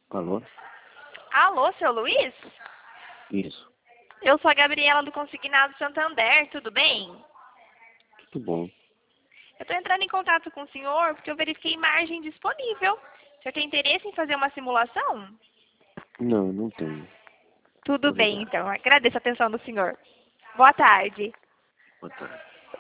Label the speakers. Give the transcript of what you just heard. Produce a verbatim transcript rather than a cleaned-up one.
Speaker 1: Alô?
Speaker 2: Alô, seu Luiz?
Speaker 1: Isso.
Speaker 2: Eu sou a Gabriela do Consignado Santander, tudo bem?
Speaker 1: Tudo bom.
Speaker 2: Eu estou entrando em contato com o senhor porque eu verifiquei margem disponível. O senhor tem interesse em fazer uma simulação?
Speaker 1: Não, não tenho.
Speaker 2: Tudo bem,
Speaker 1: Obrigado.
Speaker 2: então. Agradeço a atenção do senhor. Boa tarde.
Speaker 1: Boa tarde.